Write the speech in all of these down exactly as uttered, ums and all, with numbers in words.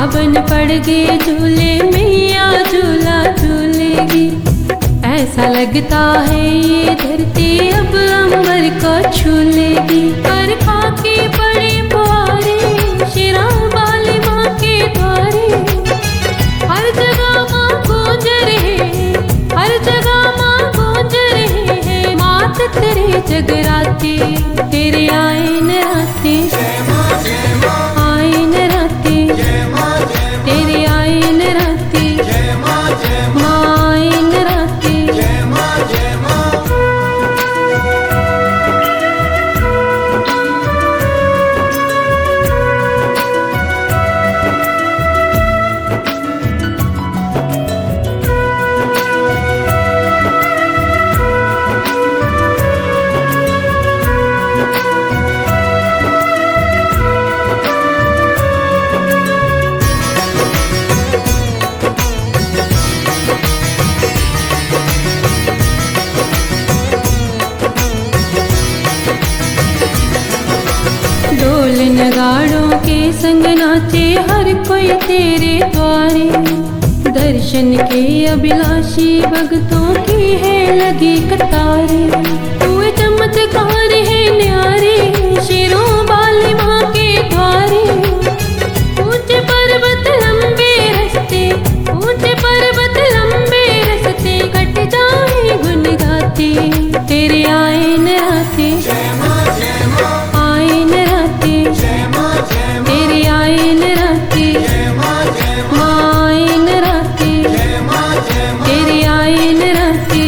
सावन पड़ गए झूले मैया झूला झूलेगी। ऐसा लगता है ये धरती अब अंबर को छू लेगी। पर खाके पड़े पुआरे शेरा वाली माँ के द्वारे, हर जगह माँ गूंज रहे, हर जगह माँ गूंज रहे हैं। मात तेरे जगराते, तेरे आए नराते, आए नराते, तेरे आए नराते, माँ आए नराते। ढोल नगाड़ों के संग नाचे हर कोई तेरे द्वारे। दर्शन के अभिलाषी भक्तों की है लगी कतारे। तू चमत्कार है न्यारे शेरों वाली माँ के द्वारे। ऊंचे पर्वत लंबे रास्ते, ऊंचे पर्वत लंबे रास्ते, कट जाए गुन गाते, तेरे आए नराते, आए नराते, तेरे आए नराते, माँ आए नराते, तेरे आए नराते।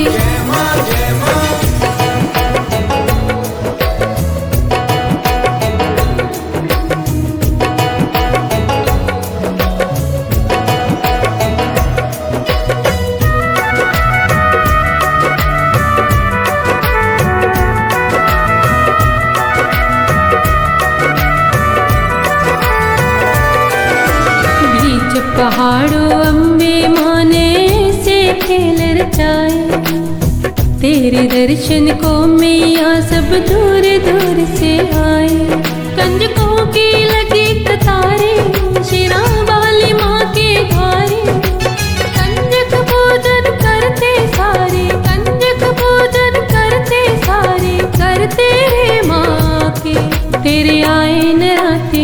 पहाड़ों अम्बे माँ ने से खेल रचाए। तेरे दर्शन को मैया सब दूर दूर से आए। कंजकों की लगी कतारे शेरा वाली माँ के द्वारे। कंजक पूजन करते सारे, कंजक पूजन करते सारे, करते रे माँ के, तेरे आए नराते,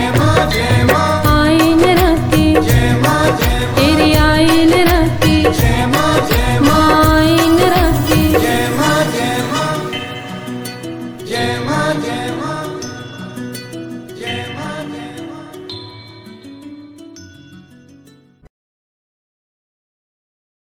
आए नराते, तेरे आए नराते, माँ आए नराते। जय माँ जय माँ जय माँ जय माँ।